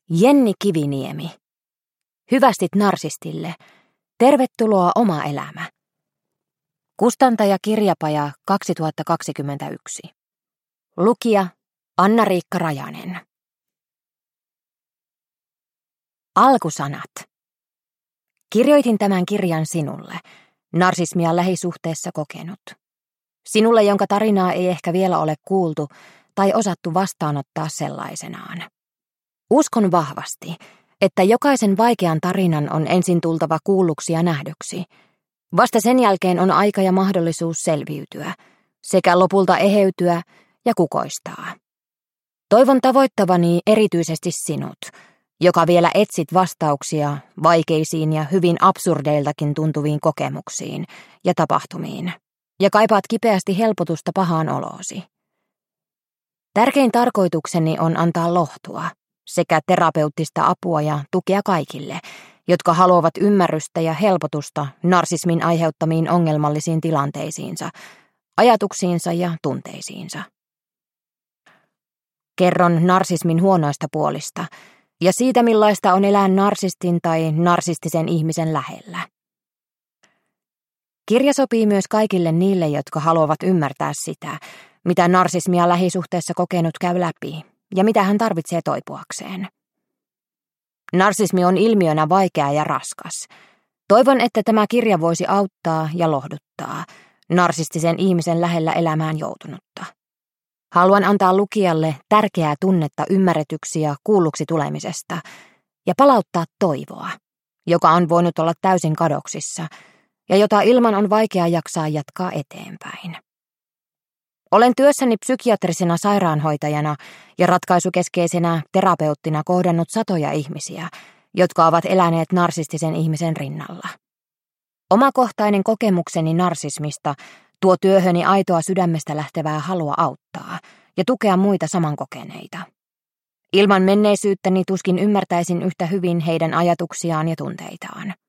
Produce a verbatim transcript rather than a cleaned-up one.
Jenni Kiviniemi. Hyvästit narsistille. Tervetuloa oma elämä. Kustantaja Kirjapaja kaksituhattakaksikymmentäyksi. Lukija Anna-Riikka Rajanen. Alkusanat. Kirjoitin tämän kirjan sinulle, narsismia lähisuhteessa kokenut. Sinulle, jonka tarinaa ei ehkä vielä ole kuultu tai osattu vastaanottaa sellaisenaan. Uskon vahvasti, että jokaisen vaikean tarinan on ensin tultava kuulluksi ja nähdyksi. Vasta sen jälkeen on aika ja mahdollisuus selviytyä, sekä lopulta eheytyä ja kukoistaa. Toivon tavoittavani erityisesti sinut, joka vielä etsit vastauksia vaikeisiin ja hyvin absurdeiltakin tuntuviin kokemuksiin ja tapahtumiin, ja kaipaat kipeästi helpotusta pahaan oloosi. Tärkein tarkoitukseni on antaa lohtua sekä terapeuttista apua ja tukea kaikille, jotka haluavat ymmärrystä ja helpotusta narsismin aiheuttamiin ongelmallisiin tilanteisiinsa, ajatuksiinsa ja tunteisiinsa. Kerron narsismin huonoista puolista ja siitä, millaista on elää narsistin tai narsistisen ihmisen lähellä. Kirja sopii myös kaikille niille, jotka haluavat ymmärtää sitä, mitä narsismia lähisuhteessa kokenut käy läpi ja mitä hän tarvitsee toipuakseen. Narsismi on ilmiönä vaikea ja raskas. Toivon, että tämä kirja voisi auttaa ja lohduttaa narsistisen ihmisen lähellä elämään joutunutta. Haluan antaa lukijalle tärkeää tunnetta ymmärretyksi ja kuulluksi tulemisesta ja palauttaa toivoa, joka on voinut olla täysin kadoksissa ja jota ilman on vaikea jaksaa jatkaa eteenpäin. Olen työssäni psykiatrisena sairaanhoitajana ja ratkaisukeskeisenä terapeuttina kohdannut satoja ihmisiä, jotka ovat eläneet narsistisen ihmisen rinnalla. Omakohtainen kokemukseni narsismista tuo työhöni aitoa sydämestä lähtevää halua auttaa ja tukea muita samankokeneita. Ilman menneisyyttäni tuskin ymmärtäisin yhtä hyvin heidän ajatuksiaan ja tunteitaan.